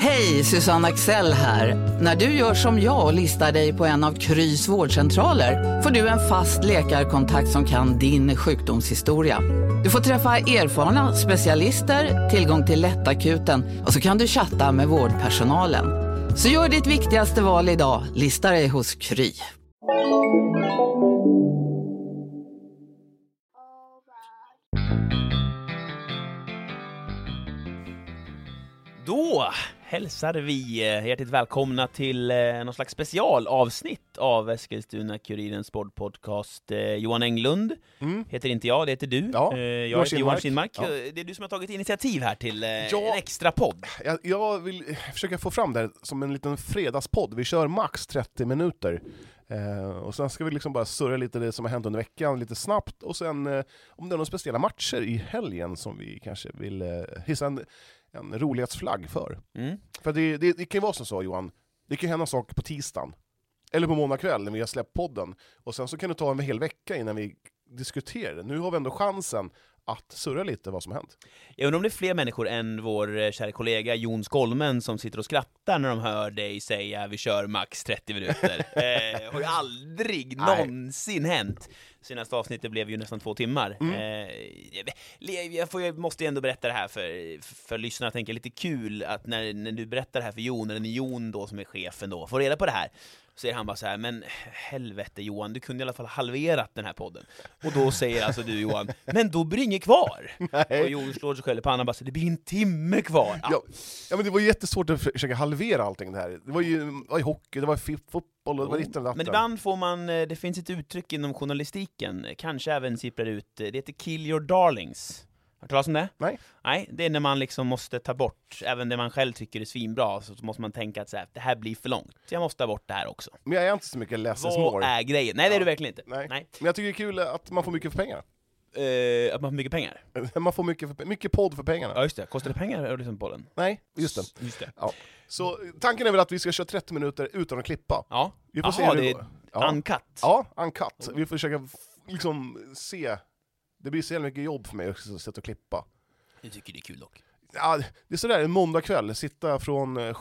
Hej, Susanne Axel här. När du gör som jag och listar dig på en av Krys vårdcentraler får du en fast läkarkontakt som kan din sjukdomshistoria. Du får träffa erfarna specialister, tillgång till lättakuten och så kan du chatta med vårdpersonalen. Så gör ditt viktigaste val idag, lista dig hos Kry. Då hälsar vi hjärtligt välkomna till någon slags specialavsnitt av Eskilstuna-Kurirens sportpodcast. Johan Englund heter inte jag, det heter du. Ja, jag heter Johan Kinmark. Ja. Det är du som har tagit initiativ här till en extra podd. Jag vill försöka få fram det här som en liten fredagspodd. Vi kör max 30 minuter. Och sen ska vi liksom bara surra lite det som har hänt under veckan lite snabbt. Och sen om det är några speciella matcher i helgen som vi kanske vill hissa en rolighetsflagg för. För det kan ju vara så, Johan. Det kan hända saker på tisdagen. Eller på måndag kväll när vi har släppt podden. Och sen så kan det ta en hel vecka innan vi diskuterar det. Nu har vi ändå chansen att surra lite vad som har hänt. Jag undrar om det är fler människor än vår kära kollega Jon Skolmen som sitter och skrattar när de hör dig säga vi kör max 30 minuter. Har ju aldrig någonsin hänt. Senaste avsnittet blev ju nästan 2 timmar. Jag måste ju ändå berätta det här för lyssnarna. Jag tänker lite kul att när du berättar det här för Jon, eller när Jon då som är chefen då får reda på det här, så säger han bara så här: men helvete Johan, du kunde i alla fall halverat den här podden. Och då säger alltså du Johan, men då blir det inget kvar. Och Jon slår sig själv i pannan och bara så, det blir en timme kvar. Ja, men det var jättesvårt att försöka halvera allting det här. Det var ju hockey, det var fotboll och det var lite och men ibland får man, det finns ett uttryck inom journalistiken, kanske även sipprar ut, det heter kill your darlings. Har du talat om det? Nej, det är när man liksom måste ta bort även det man själv tycker är svinbra, så måste man tänka att så här, det här blir för långt. Jag måste ta bort det här också. Men jag är inte så mycket less is more. Vad är grejen? Nej, det är du verkligen inte. Nej. Men jag tycker det är kul att man får mycket för pengarna. Att man får mycket pengar? Man får mycket podd för pengarna. Ja, just det. Kostar det pengar att lyssna på den? Nej, just det. Ja. Så tanken är väl att vi ska köra 30 minuter utan att klippa. Ja. Vi får se hur det är uncut. Ja, uncut. Vi får försöka liksom se. Det blir så jävla mycket jobb för mig att sitta och klippa. Jag tycker det är kul dock. Ja, det är sådär en måndag kväll. Sitta från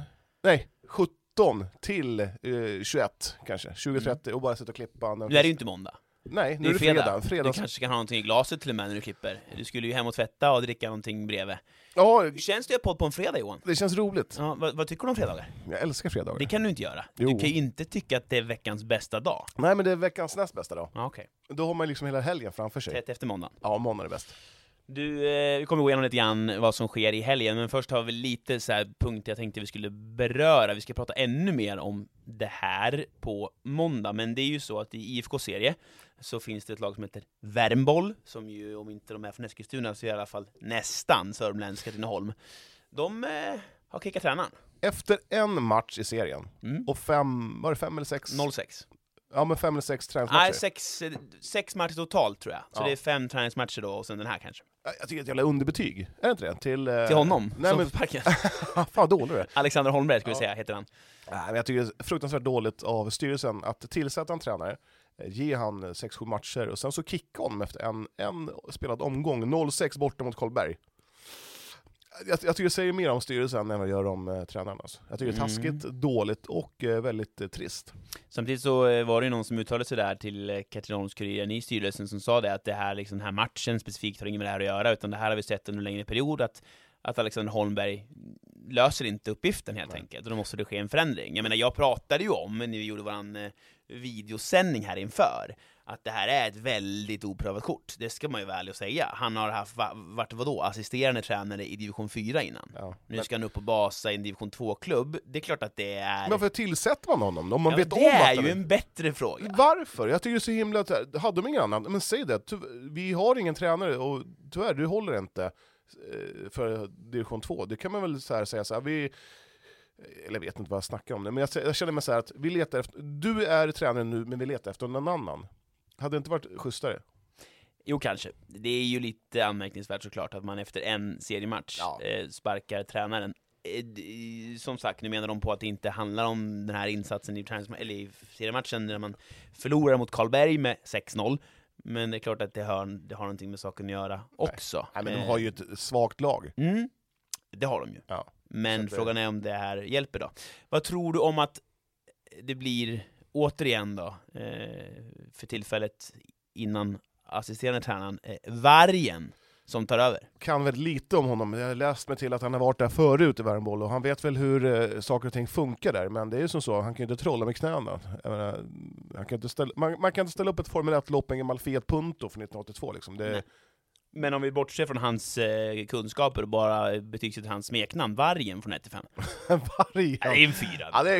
17 till 21 kanske. 20-30 och bara sitta och klippa. Det är ju inte måndag. Nej, nu är det fredag. Du kanske kan ha någonting i glaset till och med när du klipper. Du skulle ju hem och tvätta och dricka någonting bredvid. Ja, känns det podd på en fredag, Johan? Det känns roligt. Ja, vad tycker du om fredagar? Jag älskar fredagar. Det kan du inte göra. Jo. Du kan ju inte tycka att det är veckans bästa dag. Nej, men det är veckans näst bästa dag. Ja, okej. Då har man liksom hela helgen framför sig. Tätt efter måndagen. Ja, måndag är bäst. Du, vi kommer gå igenom lite grann vad som sker i helgen, men först har vi lite så här punkter jag tänkte vi skulle beröra. Vi ska prata ännu mer om det här på måndag, men det är ju så att i IFK-serie så finns det ett lag som heter Värmboll, som ju, om inte de är från Eskilstuna, så är i alla fall nästan sörmländska Katrineholm. De har kickat tränaren. Efter en match i serien, och 5 eller 6? 0-6. Ja, men 5 eller 6 träningsmatcher. Nej, 6 matcher totalt tror jag. Så ja. det är 5 träningsmatcher då, och sen den här kanske. Jag tycker att jag är underbetyg. Är det inte det? Till honom? Nej, men parken. Fan dålig det. Alexander Holmberg skulle säga, heter han. Nej, men jag tycker det är fruktansvärt dåligt av styrelsen att tillsätta en tränare, ge han 6-7 matcher och sen så kicka honom efter en spelad omgång. 0-6 borta mot Karlberg. Jag tycker det säger mer om styrelsen än vad gör om tränaren. Alltså. Jag tycker det är taskigt, dåligt och väldigt trist. Samtidigt så var det ju någon som uttalade sig där till Katrineholms-Kuriren i styrelsen som sa det att det här, liksom, den här matchen specifikt har inget med det här att göra, utan det här har vi sett under en längre period att Alexander Holmberg löser inte uppgiften helt enkelt, och då måste det ske en förändring. Jag menar, jag pratade ju om när vi gjorde våran videosändning här inför att det här är ett väldigt oprövat kort. Det ska man ju väl säga. Han har varit vadå? Assisterande tränare i division 4 innan. Ja, nu ska han upp och basa i en division 2-klubb. Det är klart att det är... Men varför tillsätter man honom då? Om man vet det är ju en bättre fråga. Varför? Jag tycker det är så himla... Hade de ingen annan? Men säg det. Vi har ingen tränare och tyvärr, du håller inte för division 2. Det kan man väl så här säga så här. Eller jag vet inte vad jag snackar om det, men jag känner mig så här att vi letar efter... Du är tränare nu, men vi letar efter någon annan. Hade det inte varit schysstare? Jo, kanske. Det är ju lite anmärkningsvärt såklart att man efter en seriematch sparkar tränaren. Som sagt, nu menar de på att det inte handlar om den här insatsen i seriematchen när man förlorar mot Karlberg med 6-0. Men det är klart att det har någonting med saken att göra också. Nej, men de har ju ett svagt lag. Det har de ju. Ja. Men Så frågan är om det här hjälper då. Vad tror du om att det blir återigen då, för tillfället innan assisterande tränaren, Vargen som tar över? Kan väl lite om honom. Jag har läst mig till att han har varit där förut i Värmboll och han vet väl hur saker och ting funkar där, men det är ju som så, han kan ju inte trolla med knäna. Jag menar, han kan inte man kan inte ställa upp ett Formel 1-lopp en gammal Fiat Punto för 1982 liksom. Det... Men om vi bortser från hans kunskaper och bara betygsätter hans smeknamn, Vargen från 1-5. Vargen? Ja, det är en 4. Ja, det är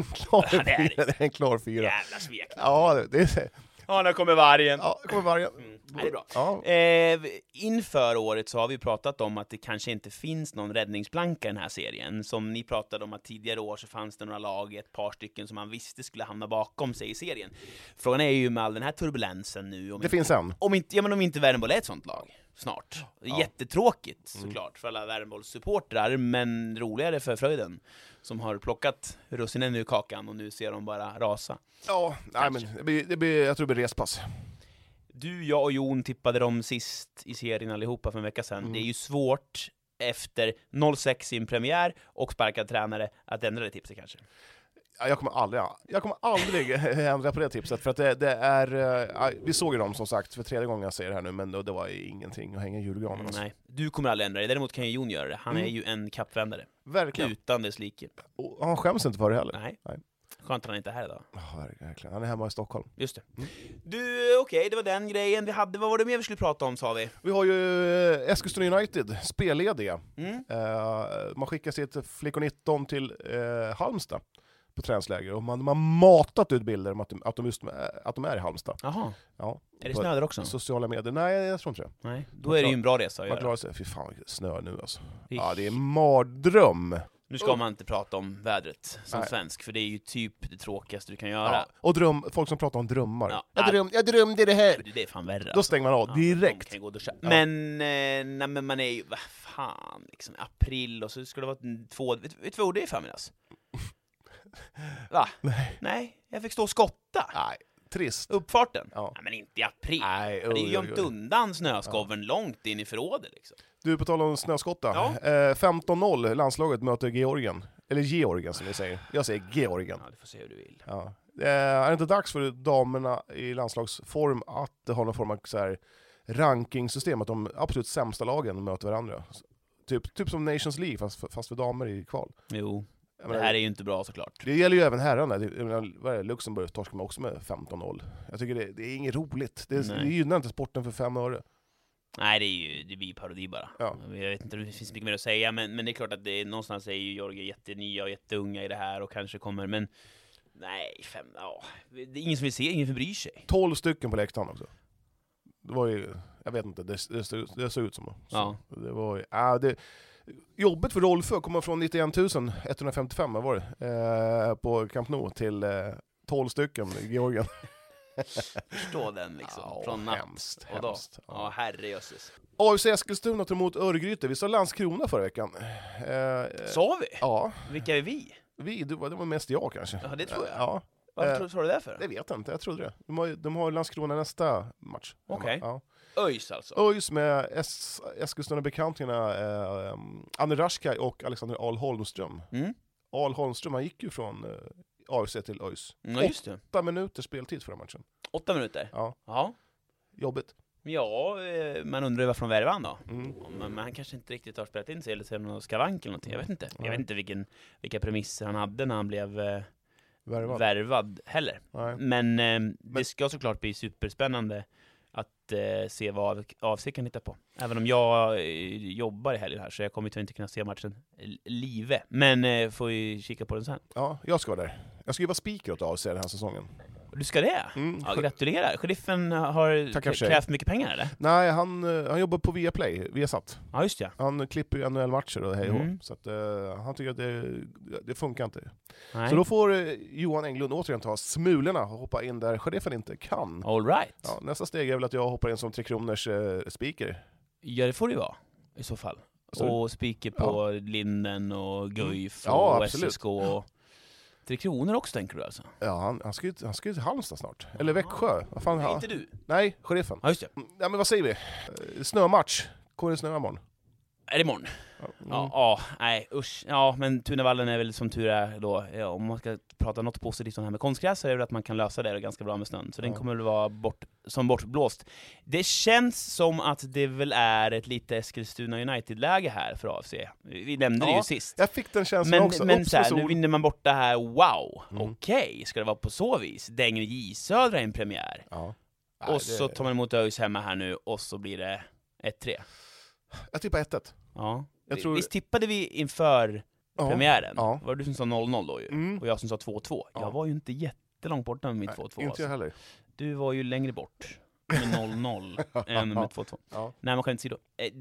en klar 4. Jävla smeknamn. Ja, det är... Ja, nu kommer Vargen. Ja, kommer Vargen. Det är bra. Ja. Inför året så har vi pratat om att det kanske inte finns någon räddningsplanka i den här serien. Som ni pratade om att tidigare år så fanns det några lag, ett par stycken som man visste skulle hamna bakom sig i serien. Frågan är ju med all den här turbulensen nu. Det finns en. Om inte Värmboll är ett sånt lag snart. Jättetråkigt såklart för alla Värmbolls supportrar, men roligare för Fröjden som har plockat russinen ur kakan och nu ser de bara rasa. Ja, nej, men jag tror det blir respass. Du, jag och Jon tippade dem sist i serien allihopa för en vecka sedan. Det är ju svårt efter 0-6 i en premiär och sparkad tränare att ändra det tipset kanske. Ja, jag kommer aldrig ändra på det tipset, för att det är... vi såg ju dem som sagt för 3:e gången jag säger det här nu, men det var ingenting att hänga i julgranen. Alltså. Nej, du kommer aldrig ändra det. Däremot kan ju Jon göra det. Han är ju en kappvändare. Verkligen. Utan dess like. Och han skäms inte för det heller. Nej. Skönt att han inte är här idag. Verkligen. Han är hemma i Stockholm. Just det. Du, okej, det var den grejen vi hade. Vad var det mer vi skulle prata om, sa vi? Vi har ju Eskilstuna United, spellediga. Man skickar sitt flickor 19 till Halmstad på träningsläger, och man har matat ut bilder om att de är i Halmstad. Jaha. Ja. Är det snö där också? Sociala medier. Nej, jag tror inte det. Nej. Då är det ju en bra resa att Man göra. klarar sig. Fy fan, vilket snö nu alltså. Ja, det är mardröm. Nu ska man inte prata om vädret som svensk, för det är ju typ det tråkigaste du kan göra. Ja. Och folk som pratar om drömmar. Ja. Jag drömde det här. Det är fan värre. Då stänger man av direkt. Kan gå och duscha. Men, nej, men man är ju, vad fan, liksom april och så ska det vara vet du vad det är förmiddags? Va? Nej, jag fick stå och skotta. Nej, trist. Uppfarten? Ja. Nej, men inte i april. Nej, det är ju gömt undan snöskoven långt in i förrådet liksom. Du, på tal om snöskotta. Ja. 15-0, landslaget möter Georgien. Eller Georgien som vi säger. Jag säger Georgien. Ja, du får se hur du vill. Ja. Är det inte dags för damerna i landslagsform att ha någon form av så här rankingsystem, att de absolut sämsta lagen möter varandra? Typ som Nations League, fast för damer i kval. Jo, det här är ju inte bra såklart. Det gäller ju även herrarna. Luxemburg torskar man också med 15-0. Jag tycker det är inget roligt. Det gynnar inte sporten för 5 öre. Nej, det blir parodi bara. Ja. Jag vet inte, det finns mycket mer att säga, men det är klart att någonstans är ju Georgia jättenya och jätteunga i det här och kanske kommer, men nej, det är ingen som vill se, ingen som bryr sig. 12 stycken på läktaren också. Det var ju, jag vet inte, det såg ut som det. Ja. Det var ju, jobbet för Rolfö kommer från 91 155 var det, på Camp Nou till 12 stycken i Georgien. Förstå den liksom, från natt och dag. Ja, herrejösses. AFC Eskilstuna tar emot Örgryte. Vi sa Landskrona förra veckan. Sa vi? Ja. Vilka är vi? Det var mest jag kanske. Ja, det tror jag. Ja. Varför tror du det för? Det vet jag inte, jag trodde det. De har Landskrona nästa match. Okej. Ja. ÖIS alltså? ÖIS med Eskilstuna-bekantingarna Anne Raskaj och Alexander Ahl Holmström. Ahl Holmström, han gick ju från AFC till ÖIS. Ja, just det. 8 minuter speltid förra matchen. 8 minuter? Ja. Ja. Jobbigt. Ja, man undrar ju varför de värvar han då. Men han kanske inte riktigt har spelat in sig eller ser någon skavank eller någonting. Jag vet inte. Jag vet inte vilka premisser han hade när han blev värvad heller. Nej. Men det ska såklart bli superspännande att se vad AFC kan hitta på. Även om jag jobbar i helgen här så jag kommer inte kunna se matchen live. Men får ju kika på den sen. Ja, jag ska vara där. Jag ska ju vara speaker åt AFC den här säsongen. Du ska det? Ja, gratulerar. Sheriffen har krävt mycket pengar, eller? Nej, han jobbar på Viasat. Ja, just det. Han klipper ju NHL-matcher och hej och så att han tycker att det funkar inte. Nej. Så då får Johan Englund återigen ta smulorna och hoppa in där sheriffen inte kan. All right. Ja, nästa steg är väl att jag hoppar in som 3 kronors speaker. Ja, det får det vara i så fall. Och speaker på Linden och Guif och SSK och 3 kronor också, tänker du alltså? Ja, han ska ju till Halmstad snart. Eller Växjö. Vad fan, nej, inte du. Nej, sheriffen. Ja, just det. Ja, men vad säger vi? Snömatch. Kommer det snöa imorgon? Är det imorgon? Nej, usch. Ja, men Tunavallen är väl som tur är då, om man ska prata något positivt om det här med konstgräs, så är det att man kan lösa det ganska bra med snön. Så den kommer väl vara bortblåst. Det känns som att det väl är ett lite Eskilstuna United-läge här för AFC. Vi nämnde det ju sist. Jag fick den känslan också. Men så här, nu vinner man bort det här, wow. Okej, ska det vara på så vis? Dänger J Södra en premiär. Ja. Och så tar man emot ÖIS hemma här nu, och så blir det 1-3. Jag tippar 1-1. Ja. Jag Visst tippade vi inför premiären? Ja. Var det du som sa 0-0 då ju? Och jag som sa 2-2. Ja. Jag var ju inte jättelångt borta med mitt 2-2. Inte jag heller. Du var ju längre bort med 0-0 än med 2-2. Ja. Nej, man kan inte se då.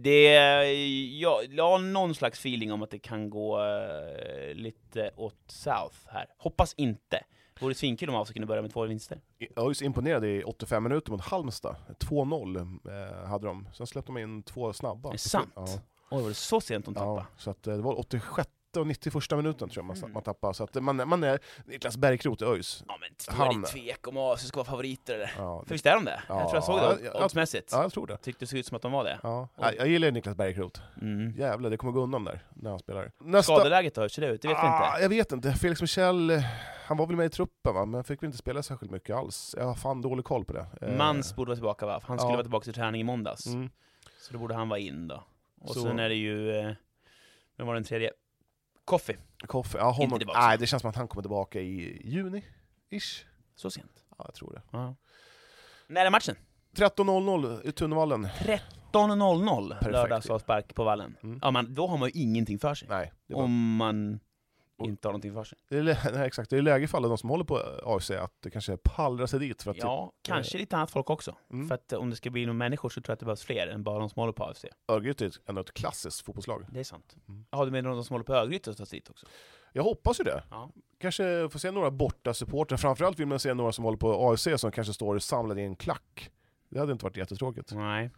Jag har någon slags feeling om att det kan gå lite åt south här. Hoppas inte. Det vore svinkul om man kunde börja med 2 vinster. ÖIS imponerade i 85 minuter mot Halmstad. 2-0 hade de. Sen släppte de in 2 snabba. Det är sant. Ja. Oj, var det så sent de tappade? Ja, så att det var 86 och 91 minuten tror jag man tappade. Så att man är Niklas Bergkrot i ÖIS. Ja, men då är det tvek om AFC ska vara favoriter eller? Ja, För visst är de det? Jag tror jag såg det oddsmässigt. Ja, jag tror det. Tyckte det såg ut som att de var det. Ja. Jag gillar Niklas Bergkrot. Jävlar, det kommer gå undan där när han spelar. Skadeläget då, hur ser det ut? Det vet vi inte. Jag vet inte. Felix Michel, han var väl med i truppen va? Men fick väl inte spela särskilt mycket alls. Jag har fan dålig koll på det. Mans borde vara tillbaka va? Han skulle vara tillbaka till träning i måndags. Så då borde han vara in då. Och sen är det ju... vem var den tredje? Koffi, ja, honom. Nej, det känns som att han kommer tillbaka i juni-ish. Så sent? Ja, jag tror det. Ja. När är matchen? 13.00 i Tunavallen. 13.00 lördagsavspark på Vallen. Ja, men då har man ju ingenting för sig. Nej. Om man inte har någonting för sig. Nej, exakt. Det är läge för alla de som håller på AFC att det kanske pallrar sig dit. För att kanske lite annat folk också. För att om det ska bli några människor så tror jag att det behövs fler än bara de som håller på AFC. Örgryte är ändå ett klassiskt fotbollslag. Det är sant. Har du med de som håller på Örgryte att ta dit också? Jag hoppas ju det. Ja. Kanske får se några borta supporter. Framförallt vill man se några som håller på AFC som kanske står samlade i en klack. Det hade inte varit jättetråkigt. Nej.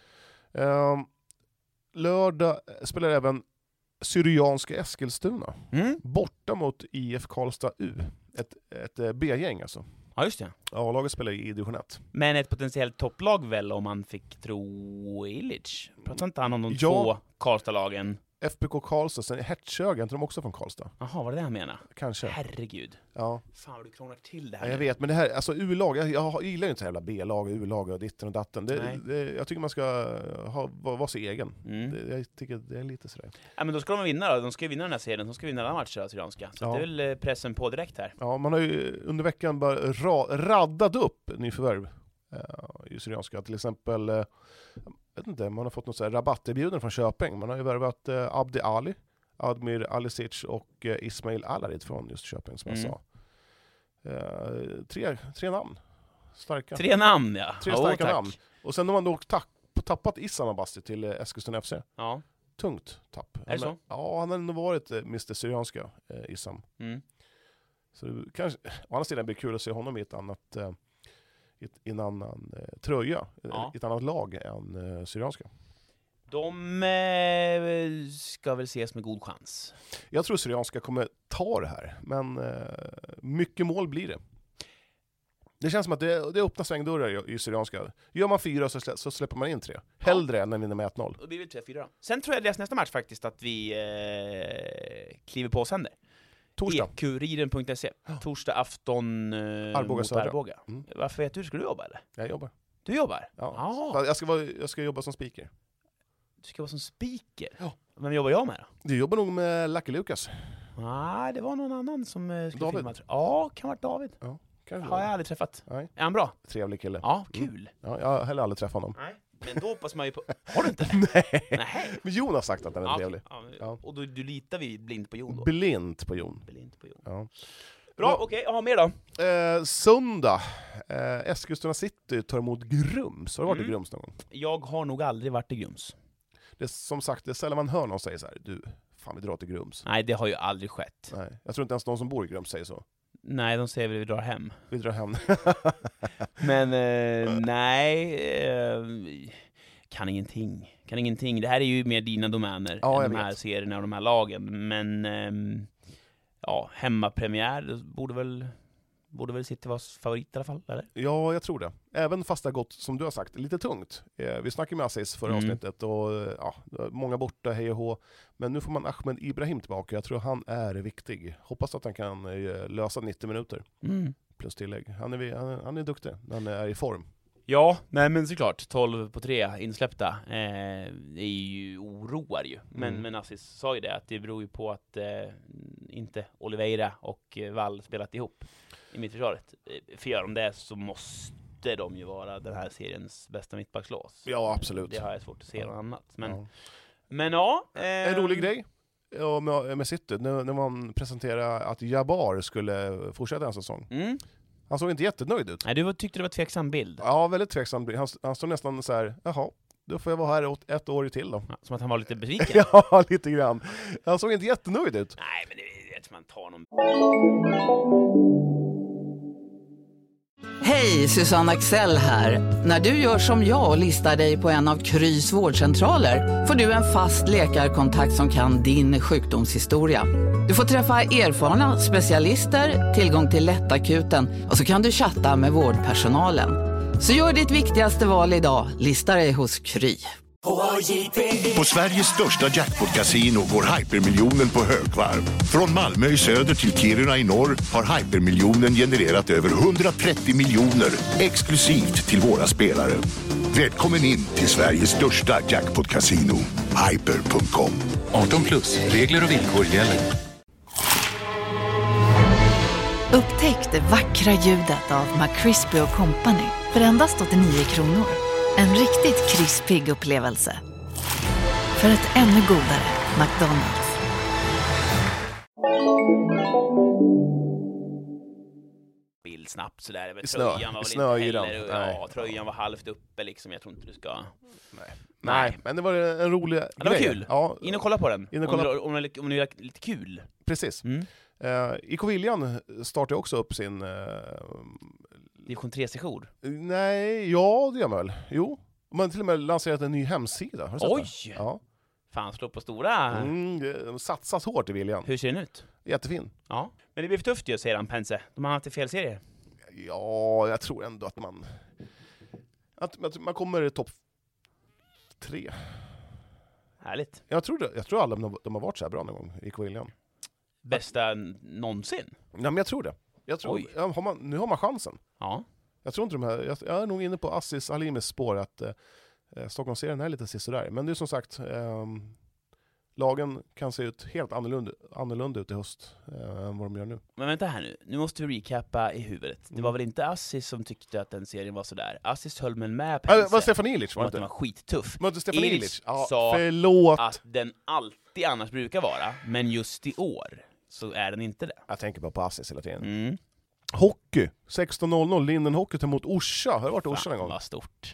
Lördag spelar även Syrianska Eskilstuna. Borta mot IF Karlstad U. Ett B-gäng alltså. Ja, just det. Ja, laget spelar i division 1. Men ett potentiellt topplag väl om man fick tro Illich. Pratar inte han om de 2 Karlstad-lagen? FBK Karlstad, sen Hertsögen, inte de också från Karlstad? Jaha, var det han menar? Kanske. Herregud. Ja. Fan vad du krånglar till det här. Ja, jag vet, men det här, alltså U-lag, jag gillar ju inte så jävla B-lag, U-lag och ditten och datten. Jag tycker man ska vara sig egen. Jag tycker det är lite sådär. Ja, men då ska de vinna då. De ska vinna den här serien. De ska vinna alla matcher, Syrianska. Så det är väl pressen på direkt här. Ja, man har ju under veckan bara raddat upp nyförvärv i Syrianska. Till exempel, jag vet inte, man har fått något så här rabatterbjudande från Köping. Man har ju värvat Abdi Ali, Admir Alisic och Ismail Alarid från just Köping som jag sa. 3 namn. Starka. 3 namn, ja. 3 starka namn. Och sen har man då tappat Issam Abasti till Eskilstuna FC. Ja. Tungt tapp. Är det så? Ja, han har ändå varit Mr. Syrianska, Issam. Så det kanske, å andra sidan blir det kul att se honom i ett annat i en annan tröja, i ett annat lag än Syrianska. De ska väl ses med god chans. Jag tror Syrianska kommer ta det här, men mycket mål blir det. Det känns som att det öppnar svängdörrar i Syrianska. Gör man 4 så släpper man in 3. Hellre än att vinna med 1-0. Det blir väl 3-4 då. Sen tror jag deras nästa match faktiskt att vi kliver på sänder. Torsdag. Ekuriren.se. Torsdag afton mot Arboga. Varför vet du? Ska du jobba eller? Jag jobbar. Du jobbar? Ja. Jag ska jobba som speaker. Du ska vara som speaker? Ja. Vem jobbar jag med då? Du jobbar nog med Lucky Lucas. Nej, det var någon annan som skulle David. filma. Ja, kan vara David. Ja, kanske. Har jag aldrig träffat. Nej. Är han bra? Trevlig kille. Ja, kul. Ja, jag har heller aldrig träffat honom. Nej. Men då hoppas man ju på... Har du inte? Nej. Men Jon har sagt att han är trevlig. Ja. Och du litar vi blint på Jon då? Blint på Jon. Ja. Bra, okej. Ja, mer då? Söndag. Eskilstuna City tar emot Grums. Har du varit i Grums någon gång? Jag har nog aldrig varit i Grums. Det är, som sagt, det är sällan man hör någon säga så här: du, fan vi drar till Grums. Nej, det har ju aldrig skett. Nej. Jag tror inte ens någon som bor i Grums säger så. Nej, de säger väl vi drar hem. Vi drar hem. Men nej, kan ingenting. Det här är ju mer dina domäner än de här serierna och de här lagen. Men hemmapremiär borde väl borde väl City vara favorit i alla fall, eller? Ja, jag tror det. Även fast det har gått, som du har sagt, lite tungt. Vi snackade med Aziz förra avsnittet och många borta, hej och hå. Men nu får man Ahmed Ibrahim tillbaka. Jag tror han är viktig. Hoppas att han kan lösa 90 minuter. Plus tillägg. Han är duktig. Han är i form. Ja, nej men såklart. 12 på 3 insläppta. Det är ju oroar ju. Men Aziz sa ju det, att det beror ju på att inte Oliveira och Wall spelat ihop i mittförsvaret. För gör de det så måste de ju vara den här seriens bästa mittbackslås. Ja, absolut. Det har jag svårt att se något annat. Men en rolig grej med City, när man presenterade att Jabbar skulle fortsätta en säsong. Han såg inte jättenöjd ut. Nej, du tyckte det var en tveksam bild. Ja, väldigt tveksam bild. Han stod nästan så här, jaha, då får jag vara här ett år till då. Ja, som att han var lite besviken. Ja, lite grann. Han såg inte jättenöjd ut. Nej, men det är att man tar någon... Hej, Susanne Axel här. När du gör som jag och listar dig på en av Krys vårdcentraler får du en fast läkarkontakt som kan din sjukdomshistoria. Du får träffa erfarna specialister, tillgång till lättakuten och så kan du chatta med vårdpersonalen. Så gör ditt viktigaste val idag, lista dig hos Kry. På Sveriges största jackpot-casino går Hypermiljonen på högvarv. Från Malmö i söder till Kiruna i norr har Hypermiljonen genererat över 130 miljoner exklusivt till våra spelare. Välkommen in till Sveriges största jackpot-casino, hyper.com. 18+, regler och villkor gäller. Upptäck det vackra ljudet av McCrispy & Company för endast 89 kronor. En riktigt krispig upplevelse. För ett ännu godare McDonald's. Bild snabbt sådär. Tröjan var väl inte heller. Ja, tröjan var halvt uppe liksom. Jag tror inte du ska... Nej, men det var en rolig grej. Det var kul. Ja. In och kolla på den. Kolla. Om ni vill lite kul. Precis. IK Viljan startar också upp sin... Division 3-session. Nej, ja det gör man väl. Jo. Man har till och med lanserat en ny hemsida. Har du sett Oj! Det? Ja. Fan, slå på stora. De satsas hårt i Viljan. Hur ser den ut? Jättefin. Ja. Men det blir för tufft ju, säger han, Pense. De har haft en fel serie. Ja, jag tror ändå att man kommer topp 3. Härligt. Jag tror alla de har varit så här bra någon gång i IK Viljan. Bästa någonsin? Ja, men jag tror det. Nu har man chansen. Ja. Jag tror inte jag är nog inne på Aziz Halimis spår att Stockholmsserien är lite sisådär. Men det är som sagt, lagen kan se ut helt annorlunda ut i höst än vad de gör nu. Men vänta här nu. Nu måste vi recappa i huvudet. Det var väl inte Aziz som tyckte att den serien var sådär. Aziz höll med Pense. Var Stefan Ilic var att den var skittuff. Men Stefan Ilic sa förlåt. Att den alltid annars brukar vara, men just i år så är den inte det. Jag tänker bara på Aziz hela tiden. Hockey, 16:00, Linden Hockey mot Orsa. Har du varit i Orsa en gång? Vad stort.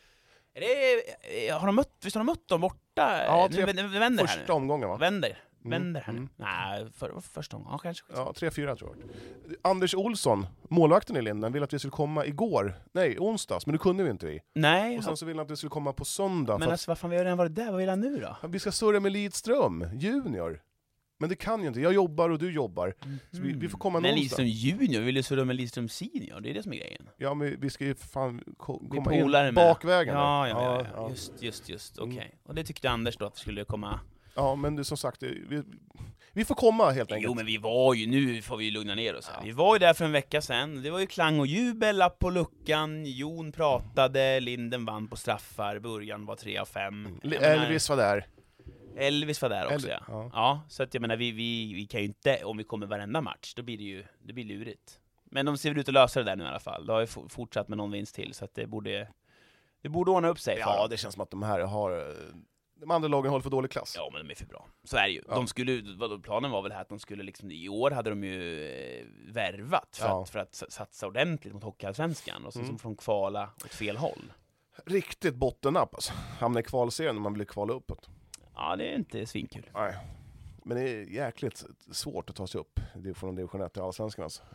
Har de mött dem borta? Ja, nu vänder första här nu. Omgången va? Vänder här nu. Nej, första omgången. Ja, kanske. Ja, 3-4 tror jag. Anders Olsson, målvakten i Linden, ville att vi skulle komma onsdags, men nu kunde vi inte vi. Nej. Och sen så ville han att vi skulle komma på söndag. Men alltså, vad fan, vi har redan varit där. Vad vill han nu då? Vi ska surra med Lidström, junior. Men det kan ju inte. Jag jobbar och du jobbar. Så vi får komma någonstans. Men Lidström junior, vill du surra med Lidström senior? Det är det som är grejen. Ja, men vi ska ju fan komma in med bakvägen. Ja. Just. Okej. Och det tyckte Anders då att vi skulle komma. Ja, men det, som sagt, vi får komma helt enkelt. Jo, men vi var ju, nu får vi lugna ner oss här. Vi var ju där för en vecka sedan. Det var ju klang och jubel, lapp på luckan. Jon pratade, Linden vann på straffar. Början var 3 av 5. Elvis var där. Elvis var där också, ja. Så att jag menar, vi kan ju inte, om vi kommer varenda match, då blir det blir lurigt. Men de ser väl ut att lösa det där nu i alla fall. De har ju fortsatt med någon vinst till, så att det borde ordna upp sig. Ja, det känns som att de andra lagen håller för dålig klass. Ja, men de är för bra. Så är det ju. Ja. Planen var väl här att de skulle liksom, i år hade de ju värvat för att satsa ordentligt mot Hockeyallsvenskan och så som från kvala åt fel håll. Riktigt bottennapp alltså. Hamnar i kvalserien när man blir kvala uppåt. Ja, det är inte svinkul. Nej. Men det är jäkligt svårt att ta sig upp från division 1 till Allsvenskan alltså.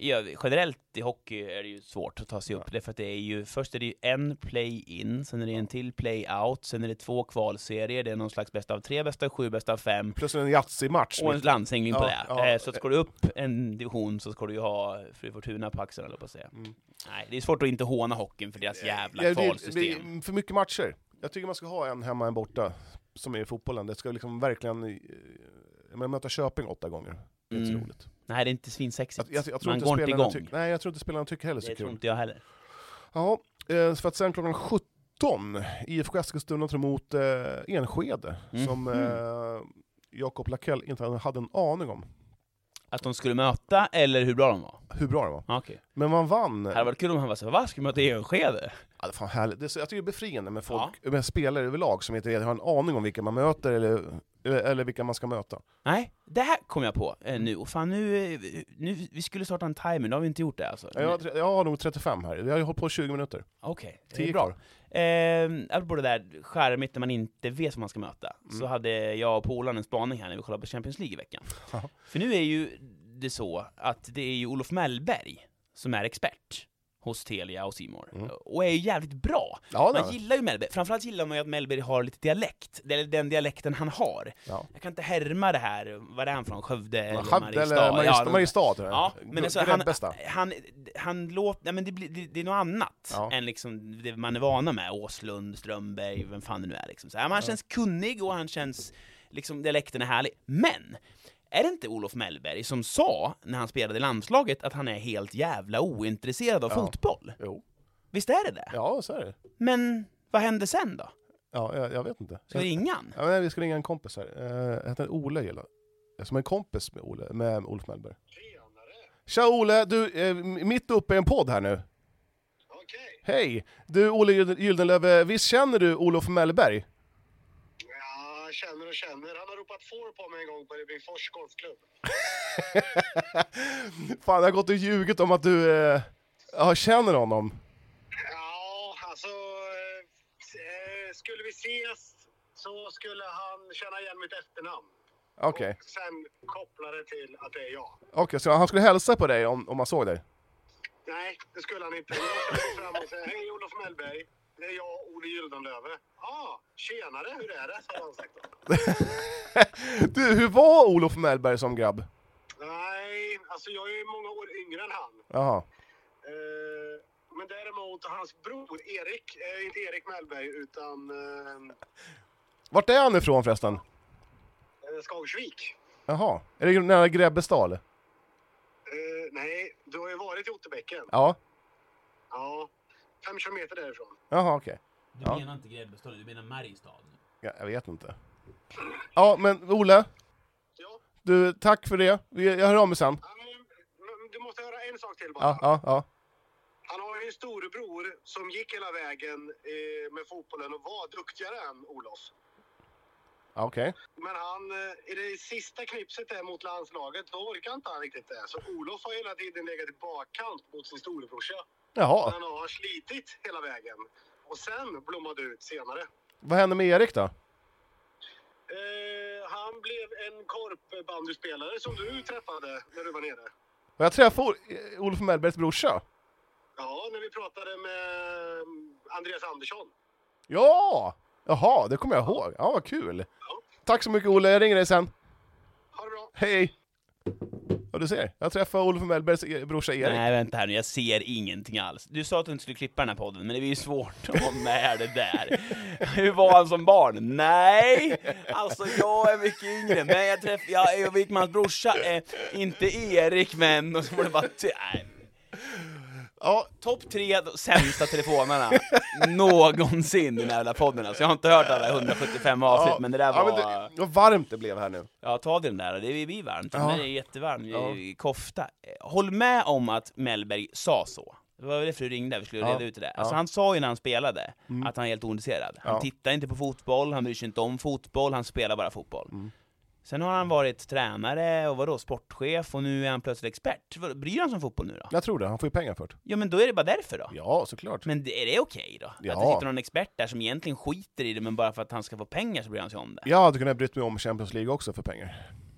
Ja, generellt i hockey är det ju svårt att ta sig upp. Därför att det är ju, först är det ju en play-in, sen är det en till play-out, sen är det 2 kvalserier, det är någon slags bästa av 3, bästa av 7, bästa av 5. Plus en Yatzy-match. Och en landsängning på det. Ja. Så ska du upp en division så ska du ju ha Fru Fortuna på axeln, eller på att säga. Nej, det är svårt att inte håna hockeyn för deras jävla kvalsystem. Det är för mycket matcher. Jag tycker man ska ha en hemma, en borta, som är i fotbollen. Det ska liksom verkligen... Man möter Köping 8 gånger. Det är inte så roligt. Nej, det är inte svinsexigt. Jag tror man inte går inte igång. Nej, jag tror inte spelarna tycker heller så kul. Det tror inte jag heller. Ja, för att sen klockan 17 IFK Eskilstuna tar emot Enskede, som Jakob Lakell inte hade en aning om. Att de skulle möta, eller hur bra de var? Hur bra de var. Okay. Men man vann. Det hade varit kul om han var så, vad ska vi möta Enskede? Ja, det är fan härligt. Jag tycker det är befriande med folk, med spelare överlag som inte har en aning om vilka man möter eller vilka man ska möta. Nej, det här kom jag på nu. Och fan, nu vi skulle starta en timer, då har vi inte gjort det alltså. Jag har nog 35 här. Jag har ju hållit på 20 minuter. Okej, 10 kvar. Apropå det där skärmigt när man inte vet vad man ska möta, så hade jag och polaren en spaning här när vi kollade på Champions League i veckan. För nu är ju det så att det är ju Olof Mellberg som är expert hos Telia och C More. Och är ju jävligt bra. Ja, man gillar ju Mellberg. Framförallt gillar man ju att Mellberg har lite dialekt. Det är den dialekten han har. Ja. Jag kan inte härma det här. Vad är han från? Skövde eller Mariestad? Mariestad. Ja, men alltså, han låter... Nej, men det är något annat än liksom det man är vana med. Åslund, Strömberg, vem fan det nu är. Liksom. Så, han känns kunnig och han känns... Liksom, dialekten är härlig. Men... Är det inte Olof Mellberg som sa när han spelade i landslaget att han är helt jävla ointresserad av fotboll? Jo. Visst är det det? Ja, så är det. Men vad hände sen då? Ja, jag vet inte. Ska vi ringa han? Ja, vi ska ringa en kompis här. Jag heter Ole gillar. Som en kompis med Olof Mellberg. Tja Ole, du mitt uppe i en podd här nu. Okej. Hej, du Ole Gyldenlöv, visst känner du Olof Mellberg? Känner. Han har ropat får på mig en gång på Ribingfors golfklubb. Fan, jag har gått och ljugit om att du känner honom. Ja, alltså... skulle vi ses så skulle han känna igen mitt efternamn. Okej. Och sen koppla det till att det är jag. Okej, så han skulle hälsa på dig om man såg dig? Nej, det skulle han inte. Jag skulle gå fram och säga, hej Olof Mellberg. Det är jag, Ole Gyldenlöve. Tjenare, hur är det? Så han sagt då. Du, hur var Olof Mellberg som grabb? Nej, alltså jag är många år yngre än han. Jaha. Men däremot hans bror Erik, inte Erik Mellberg utan... Vart är han ifrån förresten? Skagersvik. Jaha, är det nära Grebbestad? Nej, du har ju varit i Otterbäcken. Ja. Ja, 5 kilometer därifrån. Jaha, okej. Du menar inte Grebbestad, du menar Mariestad. Ja, jag vet inte. Ja, men Ole. Ja. Du, tack för det. Jag hör av mig sen. Ja, men du måste höra en sak till bara. Ja. Han har ju en storebror som gick hela vägen med fotbollen och var duktigare än Olof. Okej. Men han, i det sista knipset där mot landslaget, då orkar inte han riktigt det. Så Olof har hela tiden legat i bakkant mot sin storebrorsa. Jaha. Han har slitit hela vägen. Och sen blommade ut senare. Vad hände med Erik då? Han blev en korpbandyspelare som du träffade när du var nere. Och jag träffade Olof Mellbergs brorsa. Ja, när vi pratade med Andreas Andersson. Ja! Jaha, det kommer jag ihåg. Ja, vad kul. Ja. Tack så mycket Olle, jag ringer dig sen. Ha det bra. Hej! Ja, du ser. Jag träffade Olof Mellbergs brorsa Erik. Nej, vänta här nu. Jag ser ingenting alls. Du sa att du inte skulle klippa den här podden, men det är ju svårt att vara med det där. Hur var han som barn? Nej! Alltså, jag är mycket yngre, men jag är Wikmans brorsa. Inte Erik, men... Och så var det bara... Nej. Ja, topp 3 sämsta telefonerna någonsin i den här podden. Alltså, jag har inte hört alla 175 avsnitt, men det där var... Ja, men vad varmt det blev här nu. Ja, ta den där. Det blir varmt. Ja. Det är jättevarmt. Kofta. Håll med om att Mellberg sa så. Det var väl därför du ringde, vi skulle reda ut det. Alltså, han sa ju när han spelade att han är helt ointresserad. Han tittar inte på fotboll, han bryr sig inte om fotboll, han spelar bara fotboll. Sen har han varit tränare och vadå, sportchef, och nu är han plötsligt expert. Bryr han sig om fotboll nu då? Jag tror det, han får ju pengar för det. Ja, men då är det bara därför då? Ja, såklart. Men är det okej då? Ja. Att det sitter någon expert där som egentligen skiter i det, men bara för att han ska få pengar så bryr han sig om det? Jag hade kunnat bryta mig om Champions League också för pengar.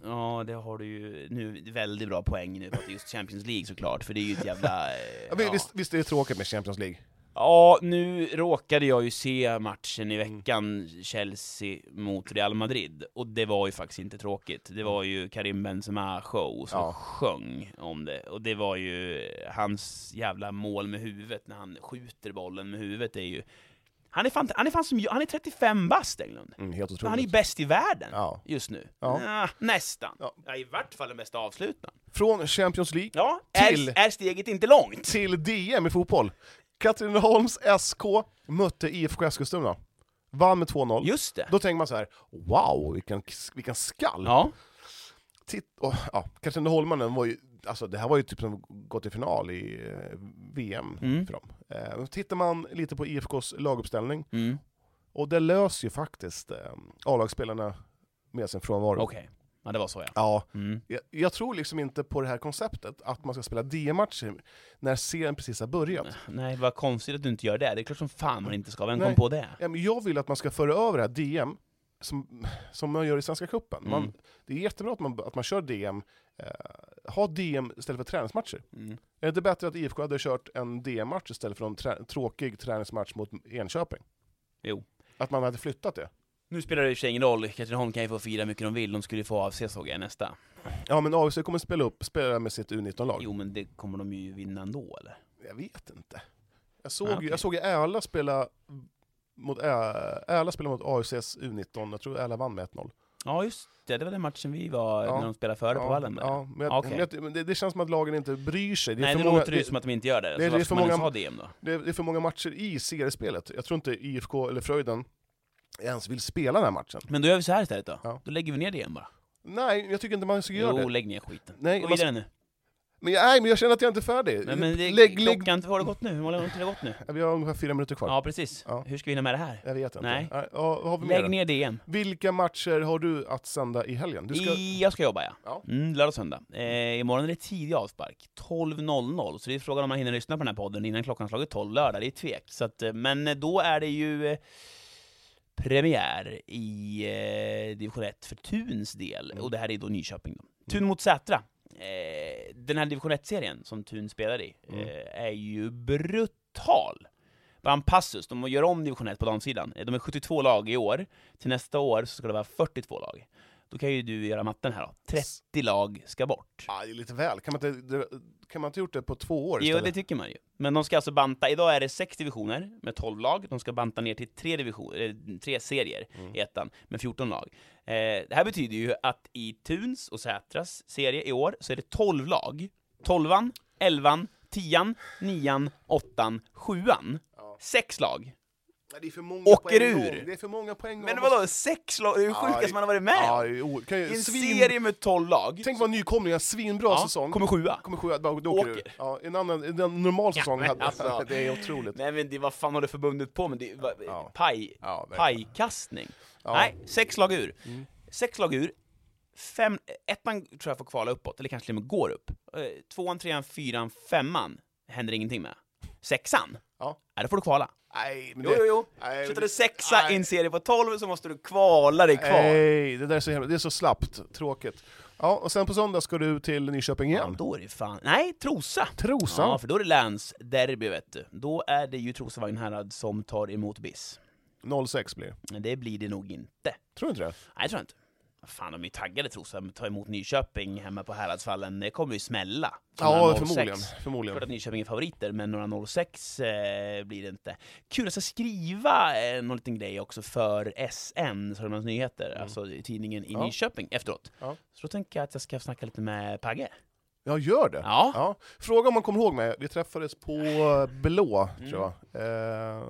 Ja, det har du ju nu väldigt bra poäng nu på att just Champions League såklart, för det är ju ett jävla... Visst är det tråkigt med Champions League? Ja, nu råkade jag ju se matchen i veckan, Chelsea mot Real Madrid, och det var ju faktiskt inte tråkigt. Det var ju Karim Benzema show som sjöng om det, och det var ju hans jävla mål med huvudet när han skjuter bollen med huvudet. Är ju han är 35 bast, Englund. Helt otroligt. Han är bäst i världen just nu. Ja. Nästan. Ja, i vart fall den bästa avslutaren. Från Champions League är steget inte långt till DM i fotboll. Katrineholms SK mötte IFK Eskilstuna. Vann med 2-0. Just det. Då tänker man så här: wow, vilken skall. Ja. Katrineholmarna var ju, alltså det här var ju typ som gått till final i VM för dem. Tittar man lite på IFKs laguppställning, och det löser ju faktiskt A-lagsspelarna med sin frånvaro. Okej. Ja, det var så, Jag tror liksom inte på det här konceptet att man ska spela DM-matcher när serien precis har börjat. Nej, vad konstigt att du inte gör det. Det är klart som fan man inte ska. Vem kom på det? Jag vill att man ska föra över det här DM som man gör i Svenska cupen. Det är jättebra att man kör DM. Ha DM istället för träningsmatcher. Är det inte bättre att IFK hade kört en DM-match istället för en tråkig träningsmatch mot Enköping? Jo. Att man hade flyttat det. Nu spelar det i och för sig ingen roll. Katrineholm kan ju få fira mycket de vill. De skulle ju få AFC, såg jag, nästa. Ja, men AFC kommer spela med sitt U19-lag. Jo, men det kommer de ju vinna ändå, eller? Jag vet inte. Jag såg Äla spela mot AFCs U19. Jag tror Äla vann med 1-0. Ja, just det. Det var den matchen vi var när de spelade före på vallen. Ja, men det känns som att lagen inte bryr sig. Nej, det låter ju som att de inte gör det. Det är för många ha DM då? Det är för många matcher i seriespelet. Jag tror inte IFK eller Fröjden ens vill spela den här matchen. Men då gör vi så här istället då. Ja. Då lägger vi ner DM bara. Nej, jag tycker inte man ska göra det. Jo, lägg ner skiten. Nej, gå vidare nu. Men jag känner att jag inte är färdig. Men klockan, har det gått nu? Hur många har det gått nu? Vi har ungefär 4 minuter kvar. Ja, precis. Ja. Hur ska vi hinna med det här? Jag vet inte. Nej. Har vi lägg ner DM. Vilka matcher har du att sända i helgen? Jag ska jobba, lördag och söndag. Imorgon är det tidig avspark. 12.00. Så det är frågan om man hinner lyssna på den här podden innan klockan slagit 12 lördag. Det är tvek. Så att, men då är det ju premiär i division 1 för Tuns del. Och det här är då Nyköping då. Tun mot Sätra. Den här division 1-serien som Tun spelar i är ju brutal. Bara en passus, de gör om division 1 på damsidan. De är 72 lag i år. Till nästa år så ska det vara 42 lag. Då kan ju du göra matten här då. 30 lag ska bort. Ja, det är lite väl. Kan man inte gjort det på 2 år istället? Jo, det tycker man ju. Men de ska alltså banta, idag är det 6 divisioner med 12 lag. De ska banta ner till 3 serier i ettan med 14 lag. Det här betyder ju att i Tuns och Sätras serie i år så är det 12 lag. 12an, 11an, 10an, 9an, 8an, 7an. 6 lag. Det är för många åker poäng ur. Det är för många poäng. Men vadå, 6 lag? Det är ju sjukast man har varit med. I en serie med 12 lag. Tänk vad nykomlingar, svinbra säsong. Kommer 7. Då åker du. Ja, en normal säsong hade alltså, det är otroligt. Nej, men vad fan har det förbundet på med? Det pajkastning. Ja. Nej, 6 lag ur. 6 lag ur. 1an tror jag får kvala uppåt, eller kanske till och med går upp. 2an, 3an, 4an, 5an händer ingenting med. 6an? Ja. Då får du kvala. Nej, men jo. Slutar du 6a i en serie på 12 så måste du kvala dig kvar. Nej, det är så slappt, tråkigt. Ja, och sen på söndag ska du till Nyköping igen. Ja, då är det fan... Nej, Trosa. Ja, för då är det länsderby, vet du. Då är det ju Trosa Vagnhärad som tar emot BIS. 06 blir det. Det blir det nog inte. Tror du inte det? Nej, jag tror inte. Fan, de är ju taggade, Trosa. Ta emot Nyköping hemma på Häradsfallen. Det kommer ju smälla. Ja, förmodligen. För att Nyköping är favoriter, men några 06 blir det inte. Kul att skriva någon liten grej också för SN, Sörmlands Nyheter, alltså tidningen i Nyköping efteråt. Ja. Så då tänker jag att jag ska snacka lite med Pagge. Ja, gör det. Ja. Fråga om man kommer ihåg mig. Vi träffades på Blå, tror jag.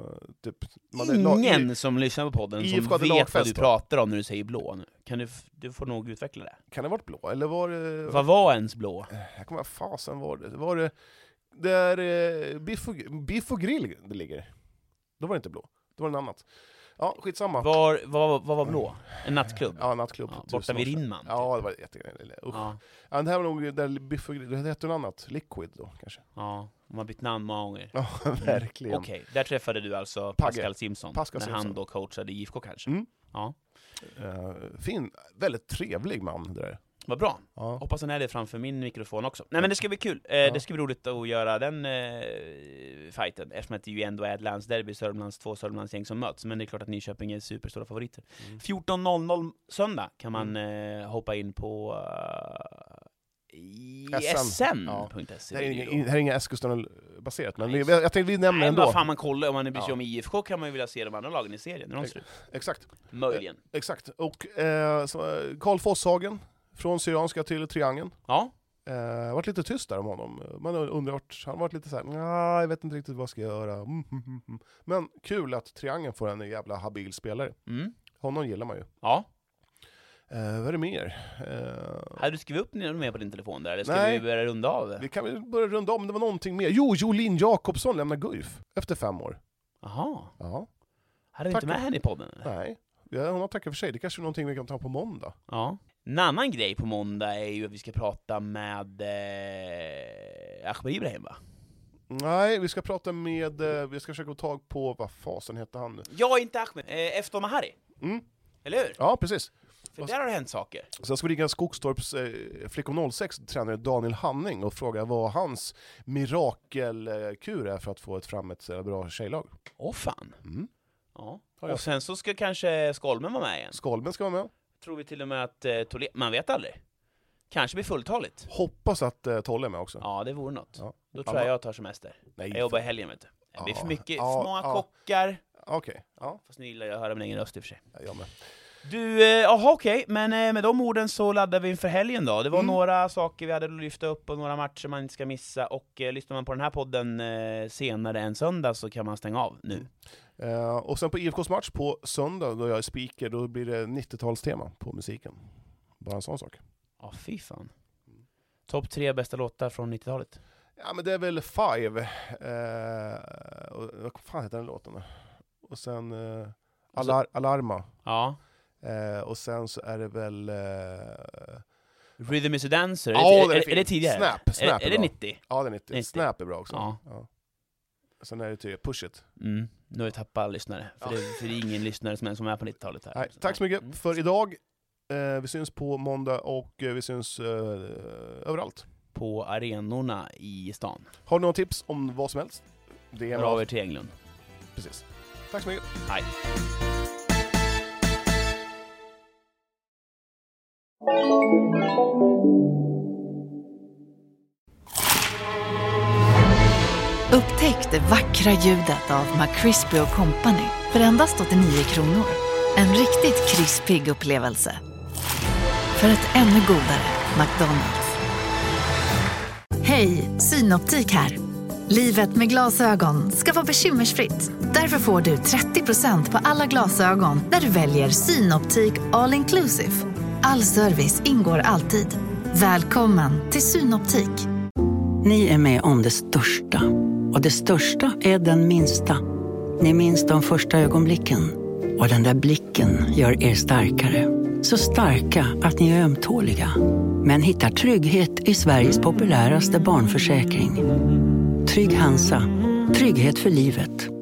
Ingen som lyssnar på podden som vet vad du pratar om när du säger Blå nu. Du får nog utveckla det. Kan det ha varit Blå? Eller var det... Vad var ens Blå? Jag kommer ihåg, fasen var det där Biff och Grill det ligger. Då var det inte Blå. Då var det en annat. Ja, skitsamma. Vad var Blå? En nattklubb? Ja, nattklubb. Borta vid Rinman. Ja, det var jättegrej. Ja, det här var nog där Biff och Grill. Det hette något annat. Liquid då, kanske. Ja, de har bytt namn många gånger. Ja, verkligen. Okej, där träffade du alltså Pascal Simpson. När han då coachade IFK kanske. Ja. Fin, väldigt trevlig man det där. Vad bra. Ja. Hoppas den är det framför min mikrofon också. Nej, men det ska bli kul. Det ska bli roligt att göra den fighten. Eftersom att det ju ändå är ett landsderby, två Sörmlandsgäng som möts. Men det är klart att Nyköping är superstora favoriter. 14.00 söndag kan man hoppa in på sn.se. Det här är inga Eskilstuna-baserat, men jag tänkte vi nämner ändå. Vad fan man kollar, om man bryr sig om IFK kan man ju vilja se de andra lagen i serien. Exakt. Möjligen. Exakt. Och Karl Fosshagen från Syrianska till Triangeln. Ja. Varit lite tyst där om honom. Man undrar, han varit lite så här, nej, jag vet inte riktigt vad jag ska göra. Men kul att Triangeln får en jävla habil spelare. Honom gillar man ju. Ja. Vad är det mer? Hade du skrivit upp med på din telefon där? Eller ska vi börja runda av? Vi kan väl börja runda av, men det var någonting mer. Jolin Jakobsson lämnar Guif efter 5 år. Jaha. Ja. Hade du inte med henne i podden? Eller? Nej. Hon har tackat för sig. Det kanske är någonting vi kan ta på måndag. Ja. En annan grej på måndag är ju att vi ska prata med Ahmed Ibrahim, va? Nej, vi ska prata med... vi ska försöka få tag på... Vad fasen heter han nu? Ja, inte Ahmed. Efter Mahari. Eller hur? Ja, precis. För där har det hänt saker. Sen ska vi ringa Skogstorps Flickor 06 tränare Daniel Hanning och fråga vad hans mirakelkur är för att få fram ett bra tjejlag. Fan. Ja. Och sen så ska kanske Skolmen vara med igen. Skolmen ska vara med. Tror vi till och med att man vet aldrig. Kanske blir fulltaligt. Hoppas att Tolle är med också. Ja, det vore något. Ja. Då tror jag tar semester. Nej, jag jobbar i helgen, vet du. Det blir för mycket, för många kockar. Okej. Ja. Fast nu gillar jag att höra min egen röst i och för sig. Jag med. Du, okej. Men med de orden så laddar vi inför helgen då. Det var några saker vi hade att lyfta upp och några matcher man inte ska missa. Och lyssnar man på den här podden senare än söndag så kan man stänga av nu. Och sen på IFKs match på söndag då jag är speaker, då blir det 90-talstema på musiken. Bara en sån sak. Ja, fy fan. Topp 3 bästa låtar från 90-talet. Ja, men det är väl Five. Vad fan heter den låten? Och sen Alarma. Ja. Och sen så är det väl... Rhythm is a Dancer. Är det tidigare? Snap är det 90? Ja, det är 90. Snap är bra också. Ja. Sen är det typ Push It. Nu har vi tappat lyssnare. För det är ingen lyssnare som är på 90-talet här. Nej, tack så mycket för idag. Vi syns på måndag och vi syns överallt. På arenorna i stan. Har du några tips om vad som helst? Det är över till Englund. Precis. Tack så mycket. Hej. Upptäck det vackra ljudet av McCrispy & Company för endast 89 kronor. En riktigt krispig upplevelse. För ett ännu godare McDonald's. Hej, Synoptik här. Livet med glasögon ska vara bekymmersfritt. Därför får du 30% på alla glasögon när du väljer Synoptik All Inclusive. All service ingår alltid. Välkommen till Synoptik. Ni är med om det största. Och det största är den minsta. Ni minns de första ögonblicken. Och den där blicken gör er starkare. Så starka att ni är ömtåliga. Men hittar trygghet i Sveriges populäraste barnförsäkring. Trygg Hansa. Trygghet för livet.